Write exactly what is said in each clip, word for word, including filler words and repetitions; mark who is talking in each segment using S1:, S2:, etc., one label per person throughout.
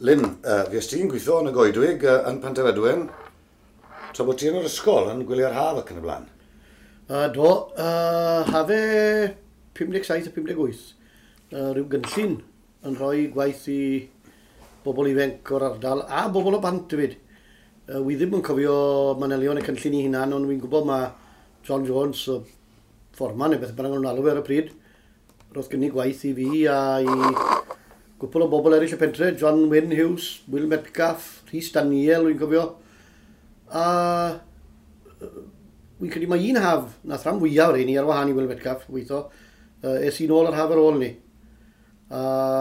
S1: Lyn, uh, fies ti'n gweithio yn y goedwig uh, yn Penteredwyn, tra bod ti yn yr ysgol yn gwylio'r haf ac yn y blaen?
S2: Uh, do, uh, hafe pum deg saith a pum deg wyth. Uh, rhyw gynllun yn rhoi gwaith i bobl ifanc o'r ardal a bobl o bant hefyd. Uh, wi ddim yn cofio manelion y cynllun i hunan, ond wi'n gwybod mae John Jones, o fforman neu beth bynnag nhw'n alw ar y pryd. Roedd gynnu gwaith i fi a i gwpl o bobl eraill y pentre, John Wyn Hughes, Will Metcalf, Rhys Daniel, wi'n cofio. A wi'n credu mae un haf, nath rhan fwyaf o'r un i ar wahân i Will Metcalf, weithio, uh, es i'n ôl ar haf ar ôl ni. A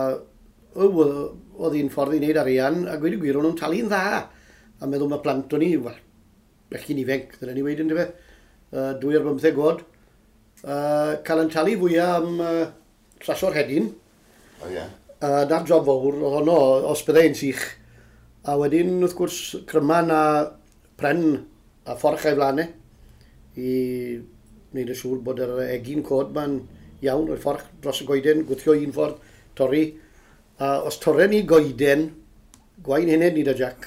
S2: oedd hi'n ffordd i wneud arian, a gweud y gwir, o'n nhw'n talu'n dda. A meddwl mae plant o'n i, wel, bechgyn ifanc, dyna ni weid yn dyfe, uh, dwy ar bymtheg god. Uh, cael yn talu fwyaf am uh, trasio'r hedyn.
S1: O ie.
S2: Uh, na'r job fawr, o honno, os byddai'n sych. A wedyn, wrth gwrs, cryman a pren a fforch a'i flanau i wneud yn siŵr bod yr egin cod ma'n iawn, o'r fforch dros y goeden, gwthio un ffordd, torri. A os torren ni goeden, gwain hynny nid o Jack.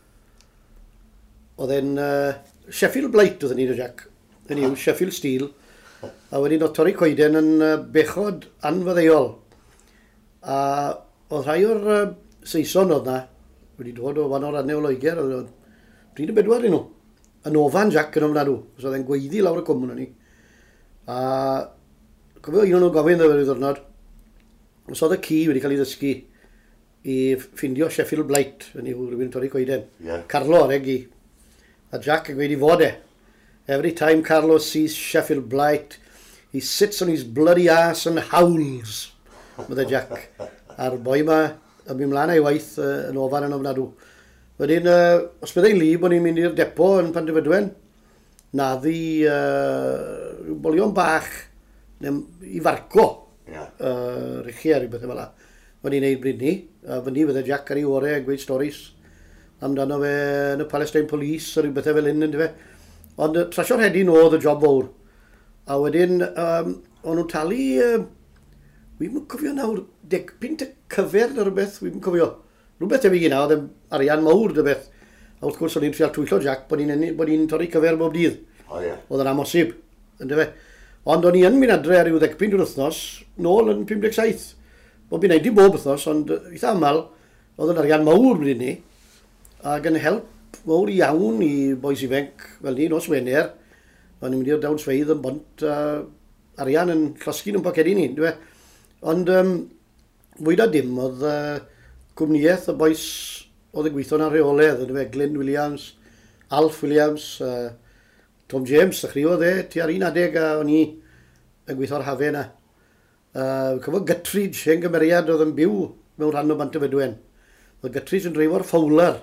S2: Oedd e'n uh, Sheffield Blight oedd yn nid o Jack. Yn yw, Sheffield Steel. A wedyn o torri coeden yn uh, bechod anfyddeuol. A oedd rhai o'r uh, Saeson oedd na, wedi dod o fan o'r anne o Loegr, oedd bryd y bedwar i nhw. Yn ofan Jack yn ofnadw, os oedd e'n gweiddi lawr y cwmwn ni. A cofio un o'n nhw gofyn dda wedi ddwrnod, os oedd y ci wedi cael ei ddysgu i ffindio Sheffield Blight, yn yw rhywun torri coeden. Yeah. Carlo ar egi. A Jack yn gweud i fod e. Every time Carlo sees Sheffield Blight, he sits on his bloody ass and howls. Mydde Jack. A'r boi yma yn mynd mlaen ei waith uh, yn ofan yn ofnadw. Wedyn, uh, os byddai'n li bod ni'n mynd i'r depo yn Penteredwyn, na ddi uh, bolion bach i farco yeah. uh, richiau rhywbeth fel yna. Wedi wneud bryd ni. A fyny fydde Jack ar ei orau a gweud storis amdano fe yn y Palestine Police a rhywbeth fel un yn dyfe. Ond uh, trasio'r hedyn oedd y job fawr. A wedyn, um, o'n nhw'n talu... Uh, Wi'n cofio nawr, deg pint y cyfer neu rhywbeth, wi'n cofio. Rhywbeth efo gyna, oedd arian mawr dy beth. A wrth gwrs o'n i'n trial twyllo Jack bod ni'n torri cyfer bob dydd.
S1: O ie.
S2: Oedd yn amosib, yn dyfe. Ond o'n i yn mynd adre ar ryw ddeg pint yr wythnos, nôl yn pum deg saith. Bod fi'n neud i bob wythnos, ond eitha aml, oedd yn arian mawr bryd ni. Ac yn help mawr iawn i boes ifanc fel ni, nos Wener. O'n i'n mynd i'r dawnsfeidd yn bont, uh, arian yn llosgyn yn pocedi ni, dyfe. Ond um, fwy da dim, oedd uh, cwmniaeth y boes oedd yn gweithio na'r reoledd, yn fe Glyn Williams, Alf Williams, uh, Tom James, a chriodd e, ti ar un adeg a o'n i yn gweithio'r hafe yna. Uh, Cyfo Guttridge, hen gymeriad oedd yn byw mewn rhan o Penteredwyn. Oedd Guttridge yn dreifio'r Fowler.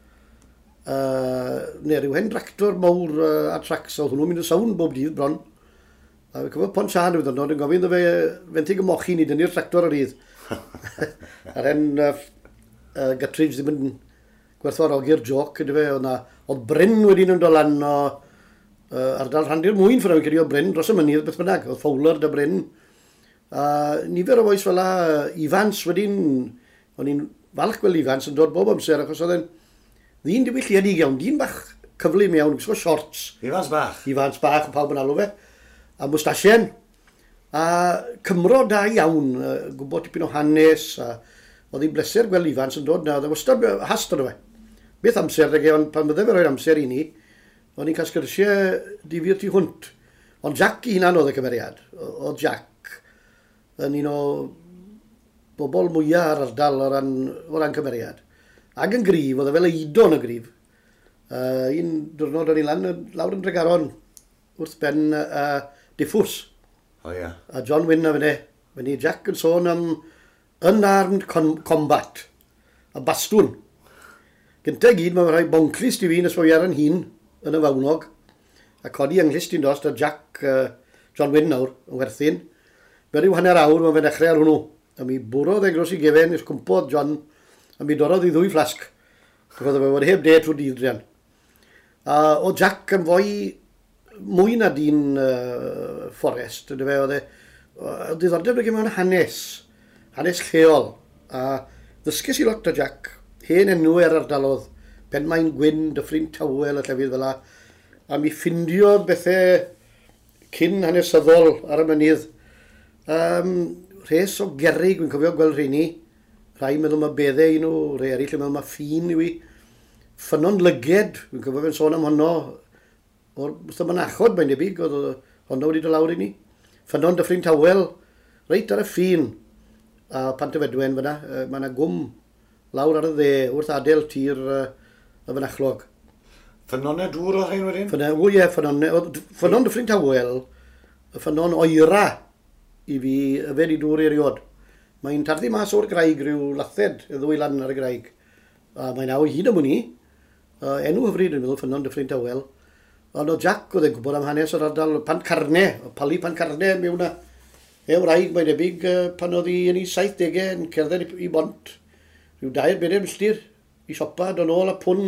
S2: Uh, neu rhyw hen tractor mawr uh, a tracs, oedd hwnnw'n mynd yn sawn bob dydd bron. A fe cyfo Pont Sian wedi dod yn gofyn dda fe fenthyg y mochi ni dynnu'r tractor ar rydd. A'r hen uh, uh, Guttridge ddim yn gwerthfawrogi'r joc, ydy fe. Oedd Bryn wedyn yn dod lan o uh, ardal rhandi'r mwyn ffyr o'n cydio Bryn dros y mynydd beth bynnag. Oedd Fowler dy Bryn. A nifer o boes fel la, Ifans wedyn, o'n i'n falch gweld Ifans yn dod bob amser, achos oedd e'n ddyn diwylliedig iawn, dyn bach cyflym iawn, gwisgo shorts.
S1: Ifans bach?
S2: Ifans bach, yn pawb yn alw fe. A mwstasien, a Cymro da iawn, uh, gwybod tipyn o hanes, a oedd hi'n bleser gweld Ifans yn dod na, oedd e wastad hast o'n fe. Beth amser, ond pan bydde fe roi'r amser i ni, oedd ni'n cael sgyrsiau difyr tu hwnt. Ond Jack i hunan oedd y cymeriad, oedd Jack yn un o bobl mwyaf ar ardal o ran, o ran cymeriad. Ac yn grif, oedd e fel eido yn y grif. Uh, un diwrnod o'n i lan, lawr yn Dregaron, wrth ben uh, diffws.
S1: O ie.
S2: A John Wyn a fyny. Fyny Jack yn sôn am unarmed combat. A bastwn. Gynta gyd, mae'n rhoi bonclist i fi nes fwy ar yn hun yn y fawnog. A codi ynglist i'n dost a Jack, uh, John Wyn nawr, yn werthin. Fe ryw hanner awr, mae'n fe dechrau ar hwnnw. A mi bwrodd e gros i gefen, ys cwmpodd John, a mi dorodd i ddwy flasg. Fydd fe wedi heb de trwy dydrian. A o Jack yn fwy mwy na dyn uh, fforest, ydy fe, oedd e, diddordeb rydych mewn hanes, hanes lleol, a ddysgus i lot o Jack, hen enw ar ardalodd, Penmaen Gwyn, Dyffryn Tawel, a llefydd fel la, a mi ffindiodd bethau cyn hanesyddol ar y mynydd. Um, Rhes o gerig, wy'n cofio gweld rheini, rhai meddwl mae beddau nhw, rhai eraill yn meddwl mae ffin i wi. Ffynon lyged, wy'n cofio fe'n sôn am honno, o'r wrth yma'n achod mae'n debyg, oedd honno wedi dod lawr i ni. Ffynon Dyffryn Tawel, reit ar y ffin, a Pantefedwen fyna, uh, mae yna gwm lawr ar y dde, wrth adael tir uh, y fynachlog.
S1: Ffynonau dŵr o rhain wedyn?
S2: Ffynon, o ie, ffynonau, ffynon Dyffryn Tawel, y ffynon oera i fi yfed i dŵr eriod. Mae'n tarddu mas o'r graig rhyw lathed y ddwy lan ar y graig. A mae'n awr hyd am hwnni. Uh, enw hyfryd yn meddwl ffynon Dyffryn Tawel. Ond o Jack oedd e'n gwybod am hanes o'r ardal Pant Carne, o Pali Pant Carne mewn na. E wraig mae'n debyg uh, pan oedd hi yn ei saithdegau yn cerdded i, i bont. Rhyw dair bedair milltir i siopa, don ôl a pwn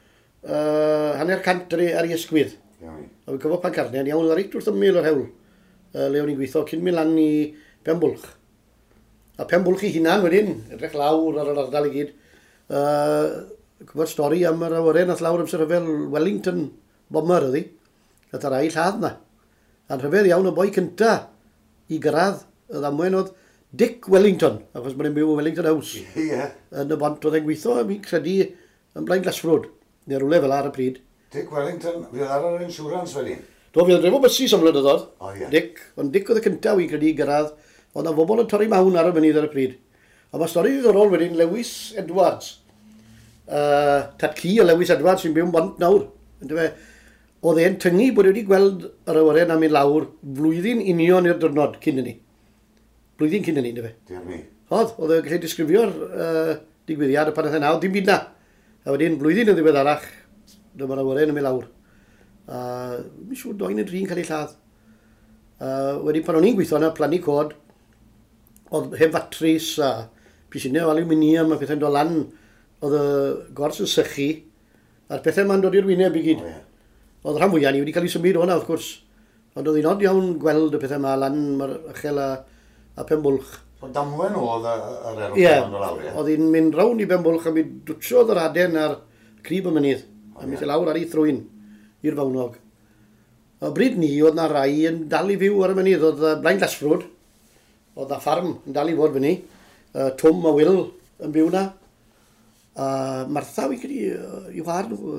S2: uh, hanner cant ar ei, ar ei ysgwydd.
S1: Iawn.
S2: A fi'n cofio Pant Carne, yn iawn, oedd reit wrth ymyl o'r hewl. Uh, le o'n i'n gweithio cyn mynd lan i Penbwlch. A Penbwlch i hunan wedyn, edrych lawr ar yr ardal i gyd. Uh, Cyfod stori am yr awyren nath lawr amser fel Wellington bomber ydi. Gath yr ail lladd na. A'n rhyfedd iawn o boi cynta i gyrraedd y ddamwen oedd Dick Wellington, achos mae'n byw o Wellington House.
S1: Ie. Yeah.
S2: Yn y bont oedd e'n gweithio, a mi'n credu yn blaen Glasfrwd, neu rhywle fel ar y pryd.
S1: Dick Wellington, fydd ar yr insurance wedyn?
S2: Do, fydd yn drefo bysu som blynyddoedd.
S1: O ie.
S2: Dick, ond Dick oedd y cynta wi'n credu i gyrraedd, oedd na fobl yn torri mawn ar y mynydd ar y pryd. A mae stori ddiddorol wedyn Lewis Edwards. Uh, Tat ci o Lewis Edwards sy'n byw yn bont nawr. Oedd e'n tyngu bod wedi gweld yr awyren am ei lawr flwyddyn union i'r diwrnod cyn i ni. Blwyddyn cyn i ni, dy fe.
S1: Diolch mi.
S2: Oedd, oedd e'n gallu disgrifio'r uh, digwyddiad y pan oedd e'n nawr, dim byd na. A wedyn blwyddyn yn ddiweddarach, dyma'r awyren am ei lawr. Uh, Mi'n siŵr do'n yn drin cael ei lladd. Uh, wedyn pan o'n i'n gweithio yna, plannu cod, oedd heb fatris a pisinau o aluminium a pethau'n dod lan, oedd y gors yn sychu, a'r pethau ma'n dod i'r wyneb i gyd.
S1: O ie.
S2: Oedd rhan fwyaf ni wedi cael ei symud o'na, wrth gwrs. Ond oedd hi'n od iawn gweld y pethau ma lan mae'r ychel a, a Penbwlch.
S1: O damwen oedd yr erw
S2: Ie,
S1: pan o lawr, ie?
S2: oedd hi'n mynd rawn i Penbwlch a mi dwtsiodd yr aden ar crib y mynydd.
S1: O,
S2: A mi
S1: ie.
S2: lle lawr ar ei thrwyn i'r fawnog. O bryd ni, oedd na rai yn dal i fyw ar y mynydd. Oedd uh, Blaen Glasfrwd, oedd na ffarm yn dal i fod fyny. Uh, Tom a Will yn byw na. A Martha, fi'n credu, uh, i'w har nhw,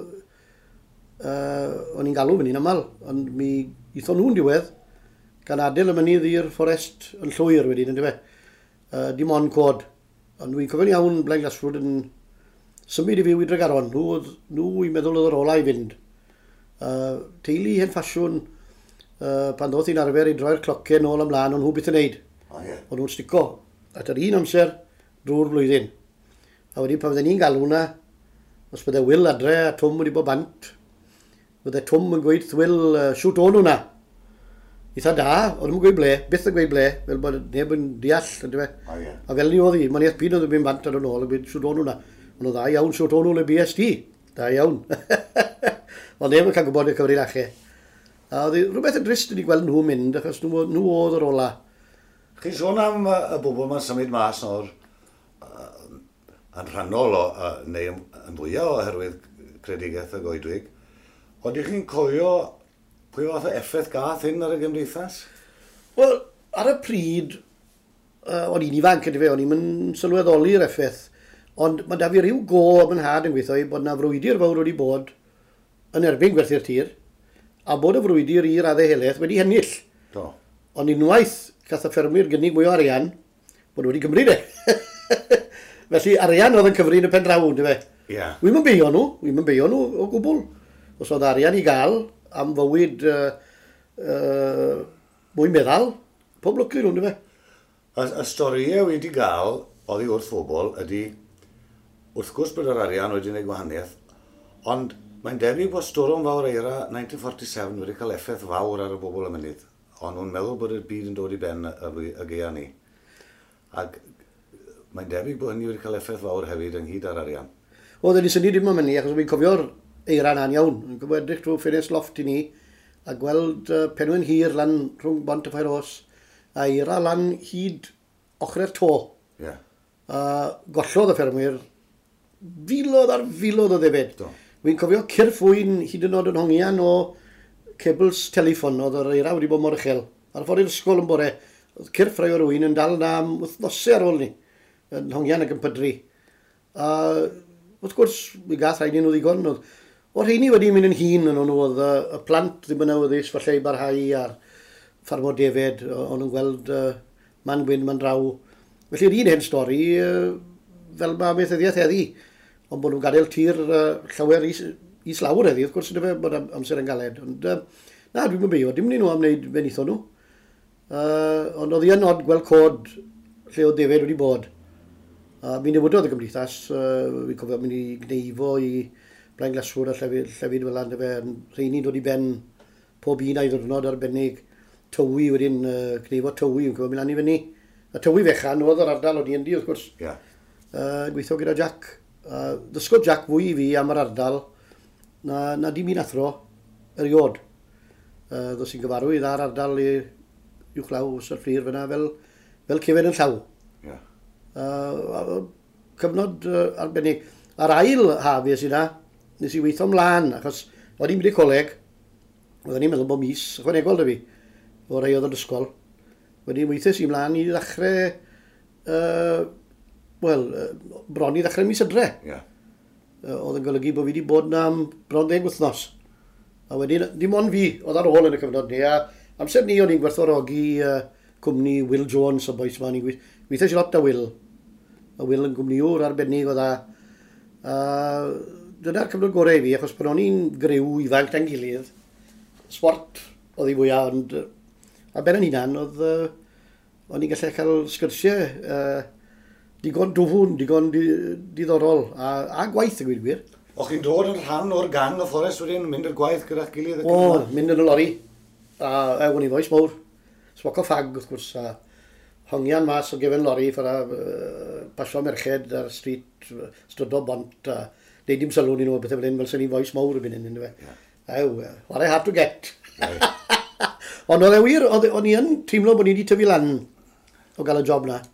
S2: uh, o'n i'n galw fyny yn aml, ond mi eithon nhw'n diwedd gan adael y mynydd i'r fforest yn llwyr wedyn, ynddo fe. Uh, dim ond cod. Ond dwi'n cofio'n iawn Blaen Glasfrwd yn symud i fyw i Dregaron. Nhw, oedd- nhw i'n meddwl oedd yr ola i fynd. Uh, teulu hen ffasiwn, uh, pan ddoth i'n arfer i droi'r clocau nôl ymlaen, ond nhw byth yn neud.
S1: O ie.
S2: Ond nhw'n stico at yr un amser drwy'r blwyddyn. A wedyn pan fydden ni'n galw hwnna, os bydde Will adre a Tom wedi bod bant, bydde Tom yn gweud wrth Will, uh, siwt o'n hwnna. Eitha da, ond nhw'n gweud ble, byth yn gweud ble, fel bod neb yn deall, ynddo fe.
S1: O ie.
S2: A fel ni oedd hi, mae'n eith byd oedd yn mynd bant ar yn ôl, yn gweud siwt o'n hwnna. Ond oedd dda iawn siwt o'n hwnna B S D. Da iawn. Ond neb yn cael gwybod y cyfrinachau. A oedd hi rhywbeth yn drist wedi gweld nhw mynd, achos nhw, nhw oedd yr ola.
S1: Chi'n sôn am uh, y bobl mae'n symud mas o'r uh, yn rhannol o, uh, neu yn, yn fwyaf oherwydd credigeth y goedwig. Ond ydych chi'n cofio pwy fath o effaith gath hyn ar y gymdeithas?
S2: Wel, ar y pryd, uh, o'n i'n ifanc ydy fe, o'n i'n sylweddoli'r effaith. Ond mae da fi ryw go am yn had yn gweithio i bod na frwydr fawr wedi bod yn erbyn gwerthu'r tir, a bod y frwydr i'r addau helaeth wedi hennill.
S1: Do.
S2: Ond unwaith cath y ffermwyr gynnig mwy o arian, bod nhw wedi cymryd e. Felly arian oedd yn cyfri yn y pen draw, dy fe.
S1: Ie. Yeah.
S2: Wy'n mynd beio nhw, wy'n mynd beio nhw o gwbl. Os oedd arian i gael am fywyd uh, uh, mwy meddal, pob lwc i nhw, dy fe.
S1: Y, y storiau wedi gael, oddi wrth phobl, ydy wrth gwrs bod yr arian wedi gwneud gwahaniaeth, ond mae'n debyg bod Storm Fawr Eira nineteen forty-seven wedi cael effaith fawr ar y bobl y mynydd, ond nhw'n meddwl bod y byd yn dod i ben y, y, y geia ni. Ac mae'n debyg bod hynny wedi cael effaith fawr hefyd ynghyd ar arian.
S2: Oedd yn syni dim am hynny, achos fi'n cofio'r eira'n aniawn. Fi'n cofio edrych trwy ffenest loft i ni, a gweld uh, penwyn hir lan rhwng Bont y Ffaeros, a eira lan hyd ochrau'r to.
S1: Ie. Yeah.
S2: A gollodd y ffermwyr filodd ar filodd o ddefyd. Wy'n cofio cyrff wy'n hyd yn oed yn hongian o cables telefon, oedd yr eira wedi bod mor uchel. Ar ffordd i'r ysgol yn bore, oedd cyrff rai o'r wy'n yn dal na am wythnosau ar ôl ni, yn hongian ac yn pydru. A wrth gwrs, mi gath rhaid nhw ddigon. O'r rheini wedi mynd yn hun yn nhw, oedd y plant ddim yn awyddus falle i barhau ar ffarmo defyd, ond yn gweld uh, man gwyn, man draw. Felly yr un hen stori, uh, fel mae ameithyddiaeth heddi, ond bod nhw'n gadael tir uh, llawer is, is lawr heddi, wrth gwrs yna fe bod am, amser yn galed. Ond uh, na, dwi'n mynd beio, dim ni nhw am wneud benithon nhw. Uh, ond oedd hi yn od gweld cod lle oedd defyd wedi bod. Uh, mi'n newydodd y gymdeithas, uh, fi'n cofio mynd i gneifo i blaen glaswr a llefyd, llefyd fel yna fe, rheini'n dod i ben pob un a'i ddwrnod arbennig. Tywi wedyn, uh, gneifo tywi, fi'n cofio mynd lan i fyny. A tywi fechan, oedd yr ardal o di yndi, wrth gwrs. Yeah. Uh, gweithio gyda Jack. Uh, Dysgodd Jack fwy i fi am yr ardal na, na dim un athro eriod. Uh, Ddos i'n gyfarwydd ar ardal i uwchlaw Syr Fflir fyna fel, fel cefn yn llaw. Yeah. Uh, cyfnod uh, arbennig. Ar ail hafes yna, nes i weithio mlaen, achos oedd i'n mynd i coleg, oedden i'n meddwl bod mis, ychwanegol da fi, o rai oedd yn ysgol. Wedyn weithio si mlaen i ddechrau, uh, wel, uh, bron i ddechrau mis ydre. Yeah. Uh, oedd yn golygu bod fi wedi bod na am bron ddeg wythnos. A wedyn, dim ond fi, oedd ar ôl yn y cyfnod ni, a amser ni o'n i'n gwerthfawrogi uh, cwmni Will Jones o boes ma, ni'n gweithio si lot a Will. A Will yn gwmniwr arbennig o dda. Uh, dyna'r cyfnod gorau i fi, achos pan o'n i'n grew ifanc da'n gilydd, sport oedd hi fwyaf, ond uh, a ben yn hunan, oedd uh, o'n i'n gallu cael sgyrsiau uh, digon dwfwn, digon di, diddorol, a, a gwaith y gwir gwir.
S1: O'ch chi'n dod yn rhan o'r gang o Fforest wedyn, mynd i'r gwaith gyda'ch gilydd?
S2: O, mynd yn y lori, a ewn i foes mawr, smoc o ffag wrth gwrs, a hongian mas o gefn lori ffyra uh, pasio merched ar street, strydo bont, a neud dim sylwn i nhw beth fel un, fel sy'n ni foes mawr y byn hyn. Ew, what I had to get. Ond oedd e wir, o'n i yn teimlo bod ni wedi tyfu lan o gael y job na.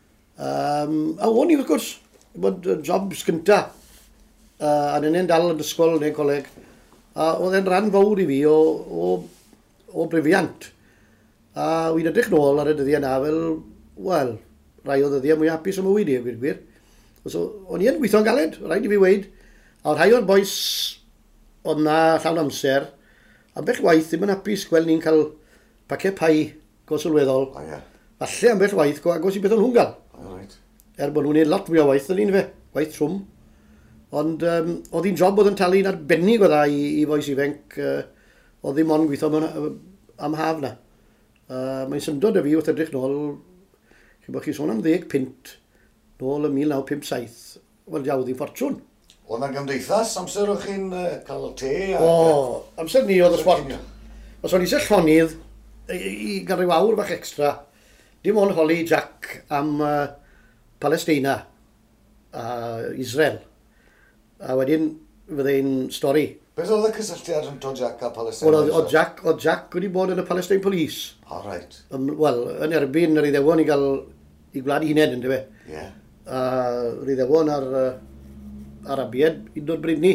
S2: Um, a o'n i wrth gwrs, bod job sgynta. Uh, a nyna'n dal yn ysgol neu coleg. A oedd e'n rhan fawr i fi o, o, o brefiant. A wy'n edrych nôl ar y dyddiau na fel, wel, rai o ddyddiau mwy hapus am y wedi, gwir gwir. So, o'n i yn gweithio'n galed, rhaid i fi weid. A rhai o'r boes oedd na llawn amser, ambell waith ddim yn hapus gweld ni'n cael pacau pai go sylweddol. Oh, yeah. Falle ambell waith go agos i beth o'n hwngal. Oh, right. Er bod nhw'n neud lot mwy o waith yn un fe, waith trwm. Ond um, oedd hi'n job oedd yn talu'n arbennig o dda i, i foes ifenc, uh, oedd ddim ond gweithio am haf na. Uh, Mae'n syndod y fi wrth edrych nôl, chi bod chi sôn am ddeg pint nôl y mil naw pump saith, wel diawdd i'n ffortiwn.
S1: Oedd yna gymdeithas amser o'ch chi'n uh, cael te?
S2: O, amser ni oedd y sport. Os o'n i eisiau llonydd i, i gael rhyw awr bach extra, dim ond holi Jack am uh, Palestina a Israel. A wedyn fyddai'n stori.
S1: Beth oedd y cysylltiad yn to Jack a Palestina?
S2: Wel, oedd Jack, oedd Jack wedi bod yn y Palestine Police.
S1: Oh, right.
S2: Um, Wel, yn erbyn yr iddewon i gael i gwlad i hunain, ynddo fe.
S1: Yeah.
S2: A yr iddewon ar uh, Arabiad i dod brydni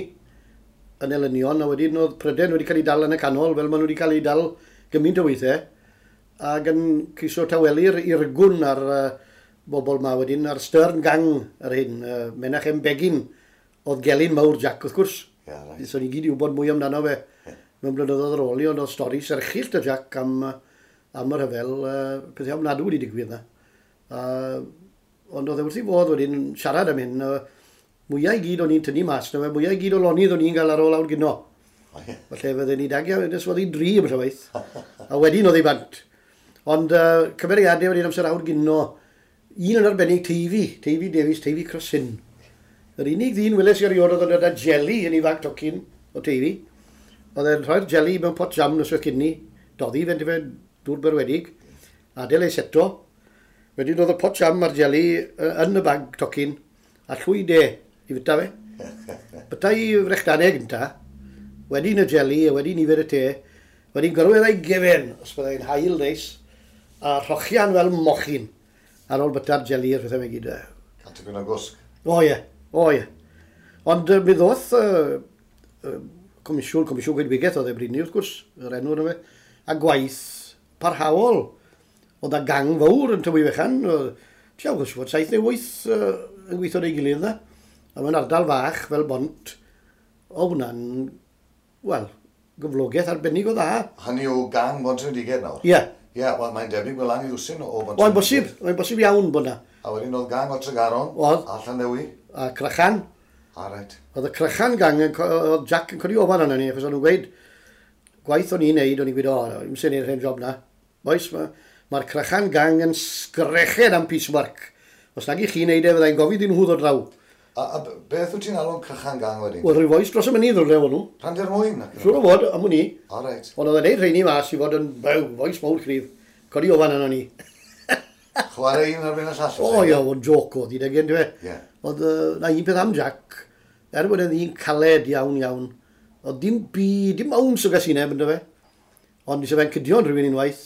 S2: yn elynion, a wedyn oedd Pryden wedi cael ei dal yn y canol, fel maen nhw wedi cael ei dal gymaint o weithiau, ac yn cysio tawelu'r irgwn ar uh, bobl ma wedyn, ar Stern Gang ar hyn, uh, Menachem Begin, oedd gelyn mawr Jack, wrth gwrs. Yeah, right. So ni gyd i wybod mwy amdano fe. Yeah. Mewn blynyddoedd ar ôl i, ond oedd stori serchyllt y Jack am, am yr hyfel, uh, pethau am nadw wedi digwydd na. Uh, ond oedd e wrth i fod wedyn siarad am hyn, uh, mwyau i gyd o'n i'n tynnu mas, na fe, mwyau i gyd o lonydd o'n i'n cael ar ôl awr gyno. Oh, yeah. Felly fydde ni dagio, nes oedd hi'n dri am y llawaith. A wedyn oedd hi bant. Ond uh, cymeriadau wedyn amser awr gyno, un yn arbennig Teifi, Teifi Davies, Teifi Crossin. Yr unig ddyn weles i eriod oedd yn yna jelly yn ei fag tocyn o Teifi. Oedd e'n rhoi'r jelly mewn pot jam nos oedd cynni, doddi fe'n fe dŵr berwedig, adel ei seto. Wedyn oedd y pot jam a'r jelly yn y bag tocyn, a llwy de i fyta fe. Byta i frechdanau gynta, wedyn y jelly, a wedyn nifer y te, wedyn gyrwedd ei gefen, os byddai'n hael neis, a rhochian fel mochyn, ar ôl byta'r jelly ar pethau fe gyd.
S1: Cant o gwna gwsg.
S2: O ie, o ie. Ond uh, mi ddoth uh, uh, comisiwn, comisiwn gweithwygaeth oedd e brynu wrth gwrs, yr enw yna fe, a gwaith parhaol. Oedd a gang fawr yn tywy fechan, ti'n gwrs fod saith neu wyth uh, yn gweithio ei gilydd yna. A mae'n ardal fach fel bont, o hwnna'n, wel, gyflogaeth arbennig o dda.
S1: Hynny o gang bont yn digedd nawr?
S2: Ie. Yeah.
S1: Ie, yeah, wel, mae'n debyg wel i ddwsyn o bont yn digedd.
S2: Mae'n bosib, mae'n bosib iawn bod yna.
S1: A wedyn oedd gang o Tregaron, a Llandewi.
S2: A Crychan.
S1: A reit.
S2: Oedd y Crychan gang, oedd Jack yn codi ofan yna ni, achos o'n nhw'n gweud, gwaith o'n i'n neud, o'n i'n gweud, o, i'n sy'n neud rhaid job na. Boes, mae'r ma Crychan gang yn sgrechen am piecework. Os nag i chi neud e, fyddai'n gofid i'n hwyd o draw.
S1: A, a beth wyt ti'n alw'n Crychan gang wedyn?
S2: Wel, rhyw foes dros y mynydd o'r lew nhw.
S1: Rhandir mwyn?
S2: Siwr o fod, am hwn i.
S1: A reit.
S2: Ond oedd e'n neud rheini mas i fod yn bew, foes mawr cryf. Codi ofan yna ni.
S1: Chwarae un ar ben y llall?
S2: O, ia, o'n joc oedd i degen, dwi.
S1: Ie.
S2: Oedd na un peth am Jack, er bod e'n ddyn caled iawn iawn. Oedd dim byd, dim mawn sy'n gasineb yn dy fe. Ond nes i fe'n cydion rhywun unwaith.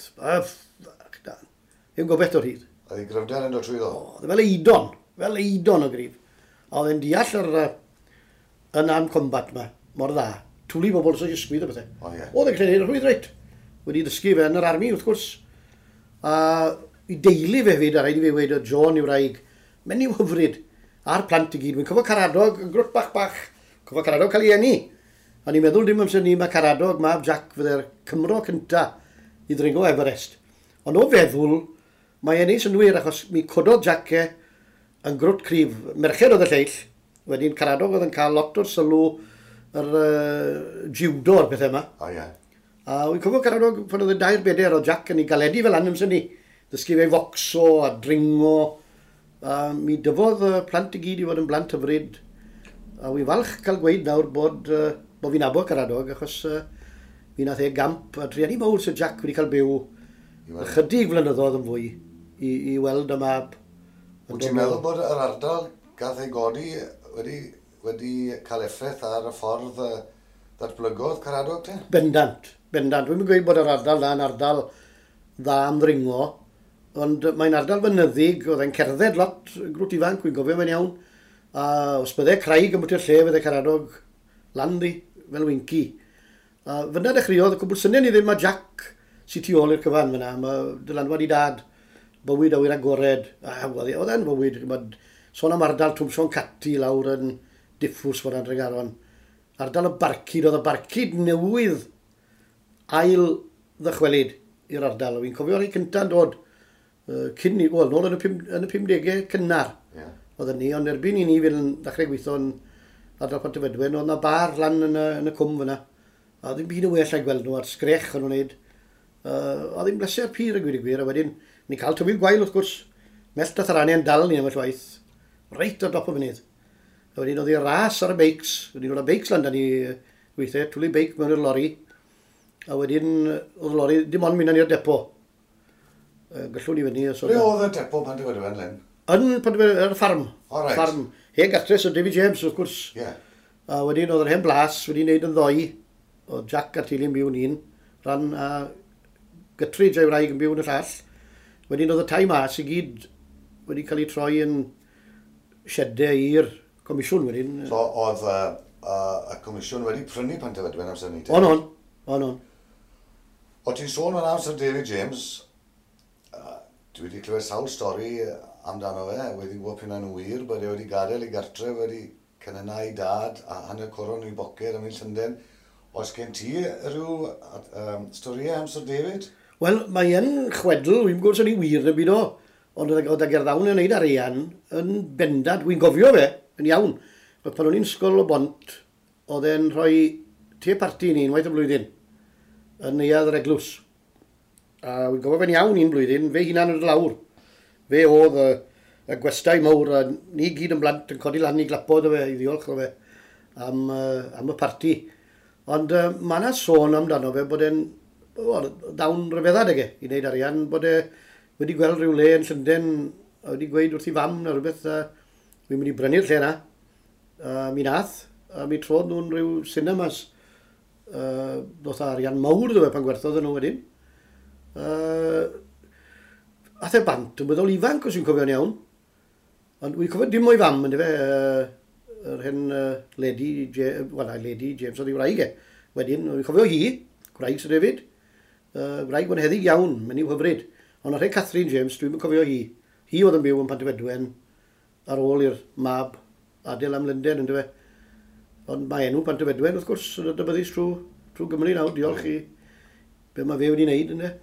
S2: Yw'n gobeith o'r hyd.
S1: Oedd ei gryfder yn dod trwy ddo?
S2: Oedd fel eidon, fel eidon o grif. Oedd e'n deall yr uh, yn am combat yma, mor dda. Twli bobl sy'n ysgwyd o bethau.
S1: O ie.
S2: Oedd e'n creu rhywbeth reit. Wedi dysgu fe yn yr armi, wrth gwrs. A i deulu fe fyd, a rhaid i fe wedi o John i'w wraig, men i'w hyfryd, a'r plant i gyd. Wy'n cyfo Caradog yn grwt bach bach. Cyfo Caradog cael ei eni. A ni'n meddwl dim amser ni mae Caradog, mab Jack, fydde'r Cymro cynta i ddringo Everest. Ond o feddwl, mae e'n ei synwyr achos mi cododd Jack e yn grwt cryf. Merched oedd y lleill, wedyn Caradog oedd yn cael lot o'r sylw yr uh, jiwdo o'r pethau yma.
S1: O ie.
S2: A wy'n cofio Caradog pan oedd y dair beder o Jack yn ei galedu fel anymsyn ni. Dysgu fe focso a dringo. A mi dyfodd y plant i gyd i fod yn blant hyfryd. A wy'n falch cael gweud nawr bod, uh, bod fi'n abo Caradog achos uh, fi nath e gamp a driannu mawr sy'n Jack wedi cael byw ychydig flynyddoedd yn fwy i, i weld y mab.
S1: Wyt ti'n meddwl bod yr ardal gath ei godi wedi, wedi cael effaith ar y ffordd uh, ddatblygodd Caradog te?
S2: Bendant, bendant. Dwi'n gweud bod yr ardal na yn ardal dda am ddringo, ond mae'n ardal fynyddig, oedd e'n cerdded lot grwt ifanc, dwi'n gofio fe'n iawn. A os bydde Craig yn bwtio'r lle, fydde Caradog landi fel winci. A fyna dechreuodd, y cwbl syniad ni ddim mae Jack sy'n tu ôl i'r cyfan fyna, mae dylanwad i dad. Bywyd awyr agored, a oedd e'n bywyd, sôn am ardal Twmson Cati lawr yn diffws fod yn Tregaron. Ardal y Barcud, oedd y Barcud newydd ail ddychwelyd i'r ardal. Fi'n cofio rhai cyntaf yn dod, uh, cyn ni, wel, nôl yn y, pum, yn y pumdegau cynnar. Yeah. Oedd ni, ond erbyn i ni fydd yn ddechrau gweithio yn ardal Pontyfedwen, oedd na bar lan yn y, yn y cwm fyna. A ddim byd yn well a'i gweld nhw ar sgrech o'n nhw'n neud. Uh, a ddim bleser pyr y gwir i gwir, a wedyn ni cael tywydd gwael wrth gwrs. Mellt a tharanu yn dal ni am y llwaith. Reit ar dop o fynydd. A wedyn oedd i'r ras ar y beics. Wedyn oedd y beics lan da ni weithiau, twlu beic mewn i'r lori. A wedyn oedd y lori dim ond mynd i'r depo. Uh, gallwn ni fyny.
S1: Ble oedd y depo pan dy wedi fan Len?
S2: Yn y ffarm.
S1: O right.
S2: Ffarm. Heg atres o David James wrth gwrs.
S1: Yeah.
S2: A wedyn oedd yr hen blas wedi wneud yn ddoi. O Jack a Tilly'n byw ni'n. Ran a Gytrid a'i wraig yn byw yn y llall. Wedyn oedd y tai mas i gyd wedi cael ei troi yn siedau i'r comisiwn wedyn.
S1: So oedd uh, uh, y comisiwn wedi prynu Pontyfedwen amser ni?
S2: On on, on on.
S1: O ti'n sôn yn amser David James, uh, dwi wedi clywed sawl stori amdano fe, wedi gwybod pyn nhw'n wir, bod e wedi gadael i gartre, wedi cynhynau dad a hanner coron i boced am ei Llundain. Oes gen ti rhyw um, storiau amser David?
S2: Wel, mae e'n chwedl, wy'n gwrs o'n i wir y byd o, ond oedd y gerddawn yn neud ar eian yn bendad, wy'n gofio fe, yn iawn. Oedd pan o'n i'n ysgol o bont, oedd e'n rhoi te parti ni unwaith y blwyddyn, yn neuad yr eglws. A wy'n gofio fe'n iawn un blwyddyn, fe hunan yn y lawr. Fe oedd y, y gwestau mawr, a ni gyd yn blant yn codi lan i glapod o fe, i ddiolch o fe, am, uh, am y parti. Ond uh, mae yna sôn amdano fe bod e'n dawn rhyfeddad ege i wneud arian, bod e wedi gweld rhyw le yn Llundain a wedi gweud wrth i fam na rhywbeth a fi'n mynd i brynu'r lle yna. A mi nath, a mi trodd nhw'n rhyw cinemas. Uh, Doth arian mawr ddo fe pan gwerthodd nhw wedyn. Uh, Ath e bant yn byddol ifanc os yw'n cofio'n iawn. Ond wy'n cofio dim o'i fam, ynddo fe. Uh, yr hyn uh, Lady, wel, Lady James oedd ei wraig e. Wedyn, fi'n cofio hi, gwraig Sir David, uh, gwraig bod heddig iawn, mynd i'w hyfryd. Ond oedd Catherine James, dwi'n cofio hi. Hi oedd yn byw yn Pantyfedwen ar ôl i'r mab adael am Lundain, ynddo fe. Ond mae enw Pantyfedwen, wrth gwrs, yn y dybyddus trwy, trwy Gymru nawr. Diolch i be mae fe wedi wneud, ynddo.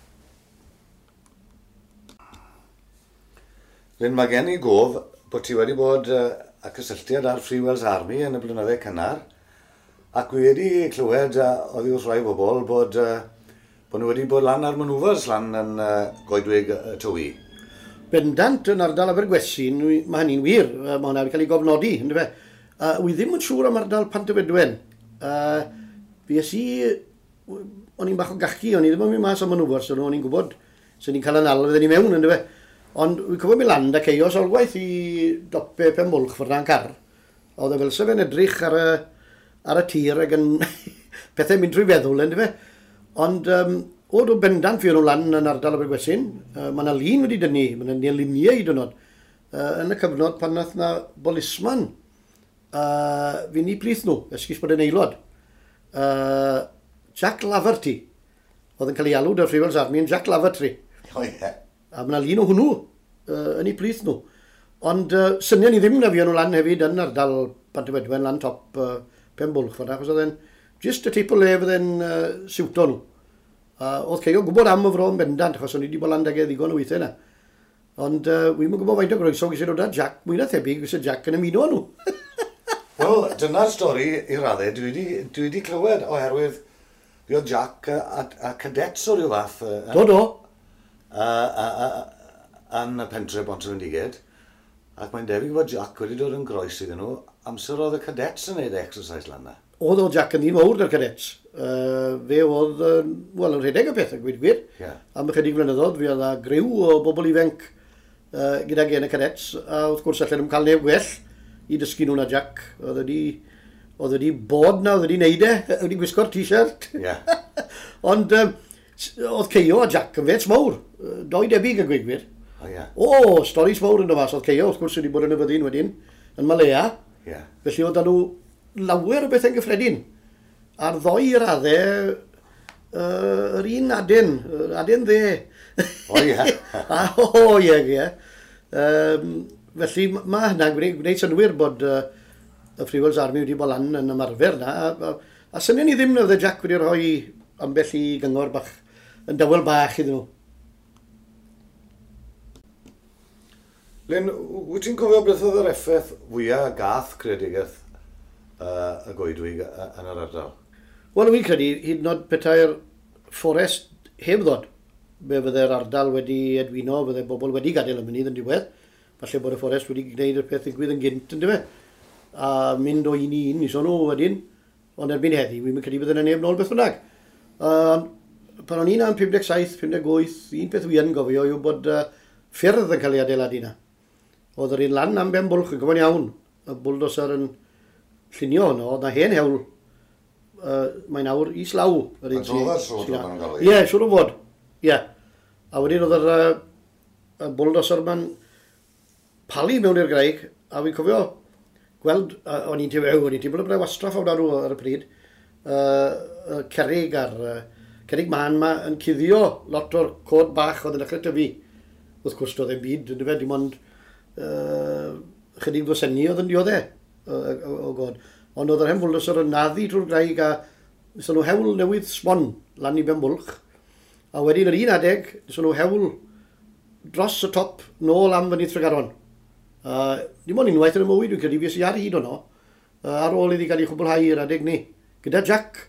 S1: Rydyn mae gen i gof bod ti wedi bod uh, a cysylltiad ar Free Wales Army yn y blynyddoedd cynnar, ac wi wedi clywed uh, oddi wrth rai bobl bod, uh, bod nhw wedi bod lan ar manwfers lan yn uh, goedwig uh, Tywi.
S2: Bendant yn ardal Abergwesin, mae hynny'n wir, uh, mae hwnna wedi cael ei gofnodi, ynddo fe. Uh, wi ddim yn siŵr am ardal Pantyfedwen. Uh, fi ys i, o'n i'n bach o gachu, o'n i ddim yn mynd mas am manwfers, o'n i'n gwybod sy'n ni'n cael yn alw fydden ni mewn, ynddo fe. Ond wi'n cofio mi land a ceio solwaith i dope Penbwlch ffordd na'n car. Oedd e fel sef yn edrych ar y, ar y tir ac yn pethau mynd trwy feddwl, ynddo fe. Ond um, oed o bendant fi o'n nhw lan yn ardal Abergwesin, uh, mae yna lun wedi dynnu, mae yna luniau i dynod. Uh, yn y cyfnod pan nath na bolisman, uh, fi'n i plith nhw, esgus bod yn aelod. Uh, Jack Laverty, oedd yn cael ei alw da Free Wales Army yn Jack Laverty.
S1: O ie. Yeah.
S2: A mae yna lun o hwnnw uh, yn ei plith nhw. Ond uh, syniad ni ddim na fi o'n nhw lan hefyd yn ardal Pantyfedwen lan top uh, Penbwlch ffordd, achos oedd e'n just y teip o le fydde'n uh, siwto nhw. Uh, oedd ceio gwybod am y fro yn bendant, achos o'n i wedi bod lan dagau ddigon o weithiau yna. Ond uh, wy'n gwybod faint o groeso gyda dod â Jack, mwy na thebyg gyda Jack yn ymuno nhw.
S1: Wel, dyna'r stori i raddau. Dwi wedi, dwi wedi clywed oherwydd fi oedd Jack a, a, a cadets o ryw fath. Uh,
S2: do, do.
S1: Yn y pentre Bontyfendiged, ac mae'n debyg bod Jack wedi dod yn groes iddyn nhw amser oedd y cadets yn neud exercise lan na.
S2: Oedd o Jack yn ddyn mawr da'r cadets. Uh, fe oedd, uh, wel, yn rhedeg y peth, yn gweud gwir. Yeah. Am ychydig flynyddoedd, fi oedd a griw o bobl ifanc uh, gyda gen y cadets, a wrth gwrs allan nhw'n cael neb gwell i dysgu nhw'n a Jack. Oedd wedi, oedd wedi bod na, oedd wedi neud e, oedd wedi gwisgo'r t-shirt. Yeah. Ond, um, oedd Ceio a Jack yn fets mawr, doi debyg yn gweud gwir.
S1: O, oh, yeah.
S2: O, storis mawr yn dyfas, oedd Ceio, wrth gwrs wedi bod yn y fyddin wedyn, yn Malea. Yeah. Felly oedd nhw lawer o beth yn gyffredin. A'r ddoi raddau, uh, yr un aden, yr aden dde.
S1: O, ie.
S2: O, ie, ie. Felly mae hynna'n gwneud, gwneud synwyr bod uh, y Free Wales Army wedi bod lan yn ymarfer na. A, a, a syniad ni ddim na oedd Jack wedi rhoi ambell i gyngor bach, yn dywel bach iddyn nhw.
S1: Lyn, wyt ti'n cofio beth oedd yr effaith fwyaf gath creadigaeth uh, y goedwig yn yr ardal?
S2: Wel, fi'n credu, hyd yn oed petai'r fforest heb ddod. Be fydde'r ardal wedi edwyno, fydde bobl wedi gadael y mynydd yn diwedd. Falle bod y fforest wedi gwneud y peth ddigwydd yn gynt yn diwedd. A mynd o un i un, i son o wedyn. Ond erbyn heddi, fi'n credu bydde'n neb nôl beth bynnag. Uh, pan o'n i'n am pum deg saith, pum deg wyth, un peth wi yn gofio yw bod uh, ffyrdd yn cael ei adeiladu yna. Oedd yr un lan am Benbwlch yn gyfan iawn. Y bwldoser yn llunio hwnnw, oedd na hen hewl. Uh, Mae'n awr islaw.
S1: Yn droddau'r sôn o'n gael ei?
S2: Ie, siwr o fod. Ie. A wedyn oedd yr uh, bwldoser ma'n palu mewn i'r graig. A fi'n cofio gweld, uh, o'n i'n teimlo, o'n i'n teimlo bod y wastraff o'n arw ar y pryd. Uh, uh, Cerig ar uh, Cerig man ma yn cuddio lot o'r cod bach oedd yn dechrau tyfu. Wrth gwrs oedd e'n byd, yn dyfed, dim ond uh, chydig ddosenu oedd yn dioddau uh, o, o god. Ond oedd yr hen fwldosor yn naddu trwy'r graig a nes nhw hewl newydd sbon lan i Benbwlch. A wedyn yr un adeg, nes nhw hewl dros y top nôl am fyny Tregaron. Uh, dim ond unwaith yn y mywyd, dwi'n credu fi sy'n ar hyd o'no. Uh, ar ôl iddi gael ei chwblhau i'r adeg ni. Gyda Jack.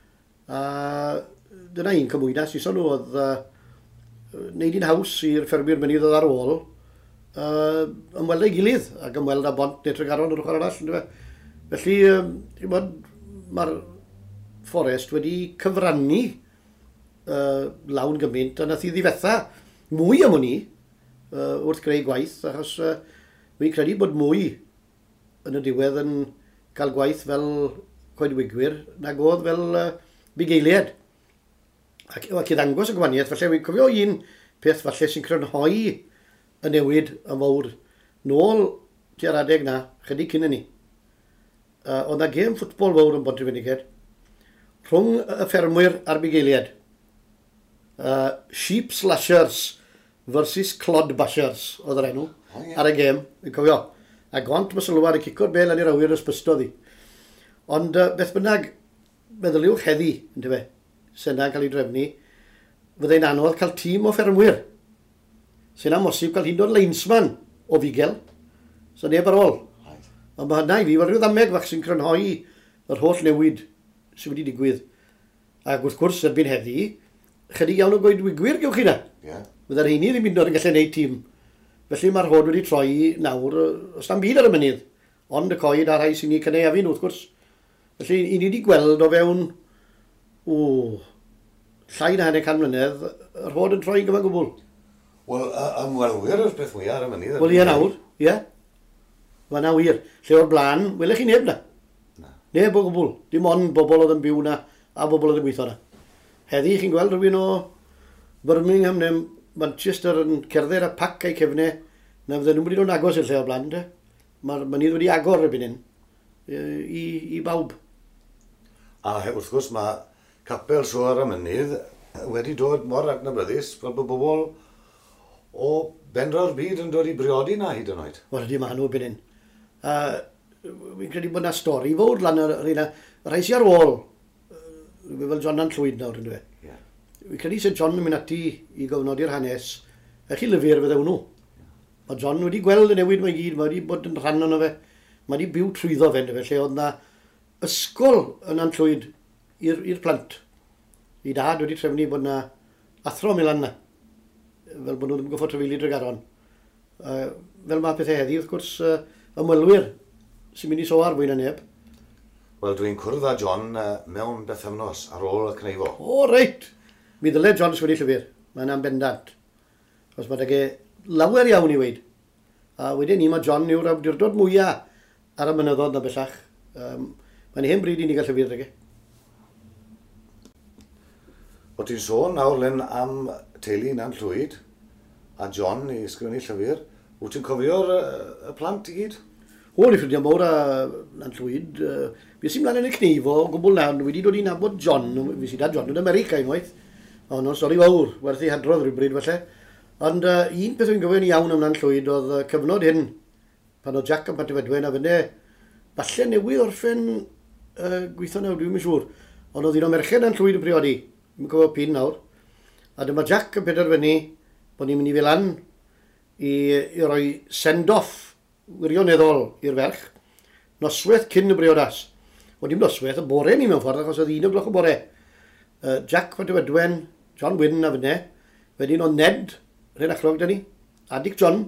S2: Uh, dyna un cymwynas, sy'n nhw oedd uh, wneud un haws i'r ffermwyr mynydd oedd ar ôl uh, ymweld ei gilydd ac ymweld â bont neu Tregaron o'r ochr arall. Felly, um, mae'r fforest wedi cyfrannu uh, lawn gymaint a nath i ddifetha mwy am hwnni uh, wrth greu gwaith, achos uh, fi'n credu bod mwy yn y diwedd yn cael gwaith fel coedwigwyr nag oedd fel uh, bugeiliad. Ac, ac i ddangos y gwahaniaeth, falle fi'n cofio un peth falle sy'n crynhoi y newid yn fawr nôl tua'r adeg na, chydig cyn i ni. uh, oedd na gêm ffwtbol fawr yn Bontyfeniged, rhwng y ffermwyr a'r bugeiliad. Uh, sheep slashers versus clod bashers, oedd yr enw, oh, yeah. ar y gêm, yn cofio. A gont mae sylwad y cicor bel yn i'r awyr ysbystodd hi. Ond uh, beth bynnag, meddyliwch heddi, ynddo fe, sy'n yna'n cael ei drefnu, fyddai'n anodd cael tîm o ffermwyr. Sy'n amosib cael hyn o'r leinsman o figel, so neb ar ôl. Right. Ond mae hynna i fi, fel rhyw ddameg fach sy'n crynhoi yr holl newid sydd wedi digwydd. Ac wrth gwrs, erbyn heddi, chydig iawn o goedwigwyr gewch chi na. Yeah. Byddai'r heini ddim yn dod yn gallu gwneud tîm. Felly mae'r hod wedi troi nawr, os na'n byd ar y mynydd, ond y coed a'r rhai sy'n ni cynneuafu nhw, wrth gwrs. Felly, i ni wedi gweld o fewn, o, llai na hanner can mlynedd, yr hod yn troi gyma'n gwbl.
S1: Wel, ymwelwyr yw'r beth mwyaf ar y mynydd.
S2: Wel, ie nawr, ie. Mae na wir. Lle o'r blaen, welech chi neb na. Na. Neb o gwbl. Dim ond bobl oedd yn byw na, a bobl oedd yn gweithio na. Heddi, chi'n gweld rhywun o Birmingham neu Manchester yn cerdded a pac a'i cefnau, na fydden nhw'n wedi dod agos i'r lle o blaen, de. Mae'r mynydd wedi agor erbyn hyn i, i bawb.
S1: A wrth gwrs mae capel soar y mynydd wedi dod mor adnabyddus fel bod bobl o bendra'r byd yn dod i briodi na hyd yn oed.
S2: Wel, ydy mae nhw erbyn hyn. Fi'n credu bod yna stori fawr lan yr un. Y rhai sy'n ar ôl, fel John An Llwyd nawr yn dweud. Yeah. Fi'n credu sy'n John yn mynd ati i gofnodi'r hanes, a chi lyfr fyddew nhw. Mae John wedi gweld y newid mae gyd, mae wedi bod yn rhan o'n fe, mae wedi byw trwyddo fe, lle oedd na ysgol yn An Llwyd i'r plant. I dad wedi trefnu bod na athro Milan na, fel bod nhw ddim yn goffo trefili Dregaron. Uh, fel mae pethau heddi, wrth gwrs, uh, ymwelwyr sy'n mynd i soar fwy na neb.
S1: Wel, dwi'n cwrdd â John uh, mewn bethefnos ar ôl y cneifo.
S2: O, reit! Mi ddyle John sgwennu llyfr. Mae'n ambendant. Os mae dage lawer iawn i weid. A wedyn ni, mae John yw'r awdurdod mwyaf ar y mynyddodd na bellach. Um, Mae'n hen bryd i ni gael llyfr dage.
S1: O ti'n sôn nawr len am teulu An Llwyd a John i sgwennu llyfr. Wyt ti'n cofio'r uh, plant i gyd? O, ni ffrindiau mawr a An Llwyd. Uh, fi sy'n mlaen yn y cneifo, o gwbl nawr, wedi dod i nabod John. Fi sy'n dad John yn America unwaith. Ond o'n stori fawr, werth i hadrodd rhywbryd falle. Ond uh, un peth dwi'n gyfeirio'n iawn am An Llwyd oedd uh, cyfnod hyn, pan oedd Jack yn Pontyfedwen, a fyne, falle newydd orffen uh, gweithio nawr, dwi'n mynd siŵr. Ond oedd un o merched An Llwyd yn priodi, dwi'n cofio pin nawr. A dyma Jack yn penderfynu bod ni'n mynd i felan i, i roi send-off wirioneddol i'r ferch, noswaith cyn y briodas. O dim noswaith, y bore ni mewn ffordd, achos oedd un o gloch o bore. Uh, Jack Pontyfedwen, John Wynn a fyne, wedyn o Ned, rhaid achlog da ni, a Dick John,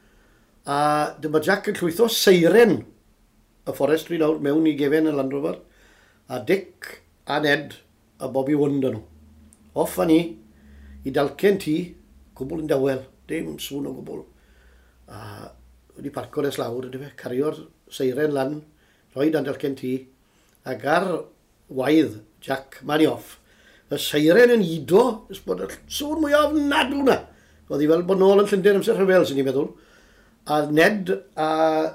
S1: a dyma Jack yn llwytho seiren y forestry nawr mewn i gefen y Land Rover, a Dick a Ned a Bobby Wonder nhw. Off a ni, i dalcen ti, gwbl yn dawel, dim sŵn o gwbl. A wedi parco nes lawr, ydy fe, cario'r seiren lan, rhoi dan dalcen ti, ac ar waidd Jack, mani off. Y seiren yn ido, ys bod y sŵn mwyaf nadw na. Oedd hi fel bod nôl yn Llundain amser rhyfel, sy'n ni'n meddwl. A Ned a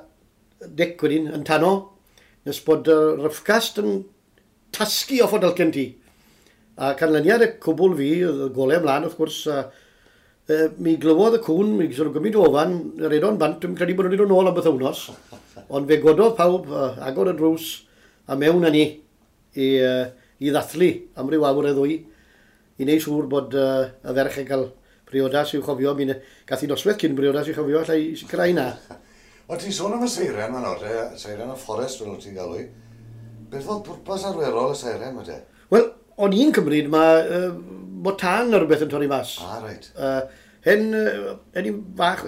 S1: Dick wedyn yn tano, nes bod y ryffcast yn tasgu off o dalcen ti. A canlyniad y cwbl fi, y golau ymlaen, wrth gwrs, a, e, mi glywodd y cwn, mi gyda'r gymryd ofan, yr edon bant, dwi'n credu bod nhw wedi dod nôl am bythawnos. Ond fe gododd pawb, agor y drws, a mewn â ni i, uh, i ddathlu am ryw awr e ddwy, i wneud siŵr bod uh, y ferch yn cael briodas i'w chofio. Mi'n gath i noswaith cyn briodas i'w chofio, allai i sicrhau na. O, ti'n sôn am y seiren yma nawr, seiren y fforest fel ti'n galw i. Beth oedd pwrpas arferol y seiren yma te?
S2: Wel, o'n i'n cymryd, mae uh, botan ar rhywbeth yn torri mas.
S1: Ah, reit.
S2: Uh, hen, uh, hen i'n fach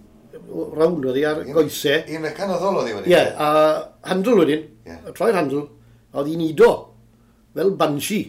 S2: rawn oedd hi ar goesau.
S1: Un mecanyddol oedd hi wedi?
S2: Ie, yeah, a handl wedyn, yeah. Troi'r handl, oedd hi'n ido, fel banshee.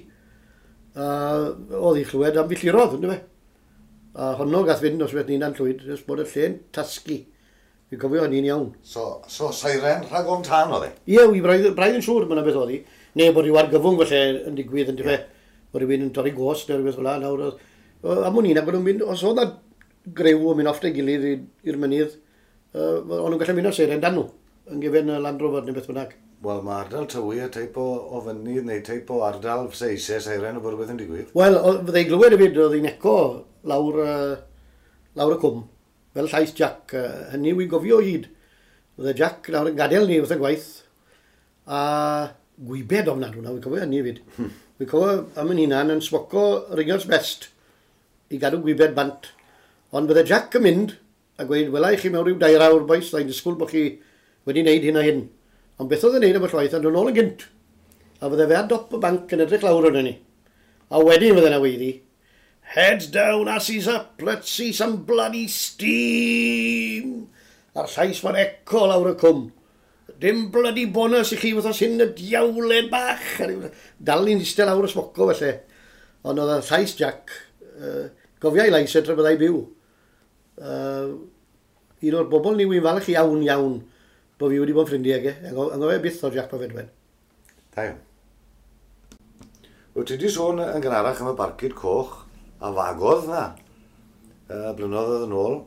S2: Uh, oedd hi chlywed am filltirodd, ynddo fe. A honno gath fynd os wedi ni'n An Llwyd, nes bod y lle'n tasgu. Fi'n cofio hynny'n iawn.
S1: So, so seiren rhag o'n tan oedd e?
S2: Ie, wi braidd, braidd yn siŵr mae'n beth oedd hi. Neu bod ryw argyfwng felly yn digwydd, ynddo fe. Bod rhywun yn torri gos neu rhywbeth fel nawr. Am o'n i'n agor nhw'n mynd, os oedd na grew yn mynd off da'i gilydd i'r mynydd, uh, o'n nhw'n gallu mynd o'r seiren dan nhw, yn gefen y Land Rover neu beth bynnag.
S1: Wel, mae ardal tywy a teip o, o fynydd neu teip o ardal fysa eisiau seiren o bod rhywbeth yn digwydd.
S2: Wel, fydde i glywed y fyd oedd hi'n eco lawr, uh, lawr y cwm, fel llais Jack. Uh, hynny yw i gofio o hyd. Fydde Jack lawr yn gadael ni wrth y gwaith, a gwybed ofnadw na, fi'n cofio hynny fyd. Hmm. Fi'n cofio am yn hunan yn smoco ringers best i gadw gwybed bant. Ond fydde Jack yn mynd a gweud, wela i chi mewn rhyw dair awr boes, dda'n disgwyl bod chi wedi wneud hyn a hyn. Ond beth oedd yn neud am y llwaith, a nhw'n ôl yn gynt. A fydde fe ar dop y banc yn edrych lawr o'n ni. A wedyn fydde na weiddi, heads down, asses up, let's see some bloody steam. A'r llais ma'n eco lawr y cwm. Dim bloody bonus i chi fath os hyn y diawled bach. Dal ni'n eistedd lawr y smoco felly. Ond oedd y llais Jack, uh, gofio i lais edrych byddai byw. Uh, un o'r bobl ni wy'n falch iawn iawn bod fi wedi bod yn ffrindiau ag e. Ango fe byth o Jack Pafedwen.
S1: Da iawn. Wyt ti wedi sôn yn gynharach am y barcud coch a fagodd na uh, blynyddoedd yn ôl.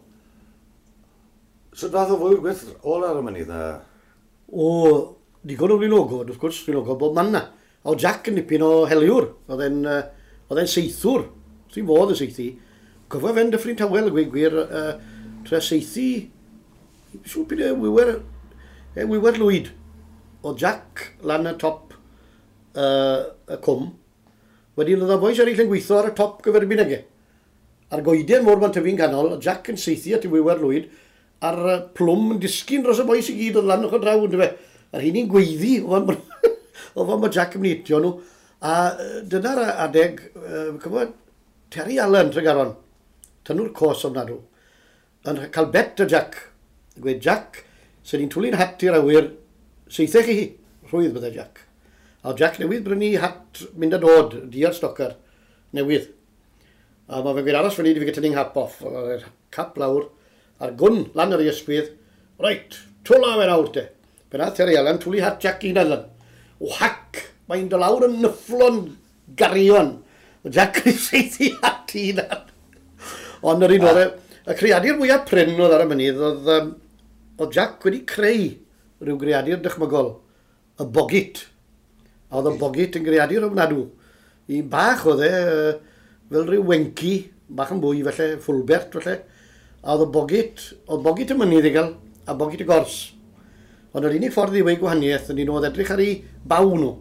S1: Sut fath o fwyr gwyth ôl ar y mynydd na?
S2: O, digon o flinogo, wrth gwrs, flinogo bob man na. O Jack yn nipyn o heliwr. Oedd e'n uh, seithwr. Sy'n fodd y seithi. Gofio fe'n dyffryn tawel y gweud gwir. Uh, Tre seithi, siw byd e wywer, e wywer lwyd. O Jack lan y top uh, y cwm. Wedyn oedd y boes eraill yn gweithio ar y top gyferbyn ag e. A'r goeden mor ma'n tyfu'n ganol, o Jack yn seithi at i wywer lwyd. A'r uh, plwm yn disgyn dros y boes i gyd oedd lan o'ch o draw, ynddo fe. A'r hyn i'n gweiddi, o fan bod Jack yn mynitio nhw. A uh, dyna'r adeg, uh, cyfod, Terry Allen, Tregaron, tynwr cos o'n nadw, yn cael bet o Jack. Gweud, Jack, sy'n ni'n twli'n hat i'r awyr, seithech chi hi, rhwydd bydde Jack. A Jack newydd brynu hat mynd a dod, diar stocar, newydd. A mae fe'n gweud aros fyny, di fi gyda ni'n hap off. A'r cap lawr, a'r gwn lan ar ei ysgwydd. Reit, twla fe'n awr te. Fe nath Terry Allen, twli hat Jack un allan. O hac, mae'n do lawr yn nyfflon garion. O Jack yn seithi hat un allan. Ond yr un o'r y creadur mwyaf pryn oedd ar y mynydd, oedd, um, oedd Jack wedi creu rhyw greadur dychmygol, y bogit. A oedd y bogit yn greadur ofnadw. Un bach oedd e, uh, fel rhyw wenci, bach yn bwy felly, Fulbert felly. A oedd y bogit, oedd bogit y mynydd i gael, a bogit y gors. Ond yr unig ffordd i wei gwahaniaeth, yn un oedd edrych ar ei baw nhw.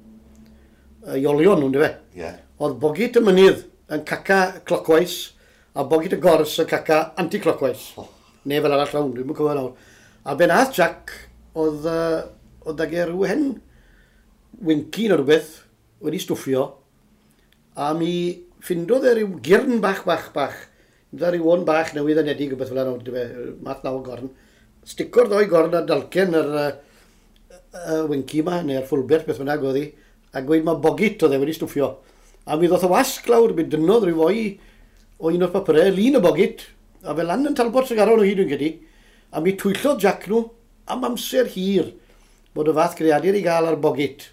S2: I olion nhw, ynddo fe?
S1: Yeah.
S2: Oedd bogit y mynydd yn caca clockwise, a bogit y gors yn caca anti-clockwise. Oh. Ne fel arall rawn, dwi'n mynd cofio nawr. A ben ath Jack, oedd, uh, oedd ag e rhyw hen winci neu rhywbeth wedi stwffio, a mi ffindodd e rhyw gyrn bach, bach, bach. Ynddo rhyw on bach newydd anedig o beth fel yna, math naw o gorn. Stico'r ddoi gorn a dalcen yr uh, uh, winci yma, neu'r Fulbert beth fynnag oedd hi, a gweud mae bogit oedd e wedi stwffio. A mi ddoth o wasg lawr, mi dynnodd rhyw foi o un o'r papurau, lun y bogit, a fe lan yn talbot sy'n garon o hyd yn gedi, a mi twyllodd Jack nhw am amser hir bod y fath greadur i gael ar bogit.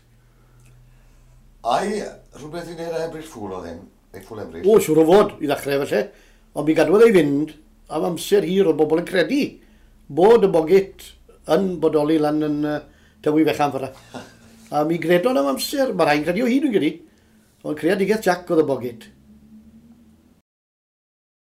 S1: Ai, rhywbeth i wneud â ebryll ffwl oedd hyn, ei ffwl ebryll?
S2: O, siwr o fod, i ddechrau felly, ond mi gadwodd ei fynd am amser hir o bobl yn credu bod y bogit yn bodoli lan yn uh, tywi fechan ffyrra. A mi gredon am amser, mae rhaid credu o hyd yn gedi, ond creadigeth Jack oedd y bogit.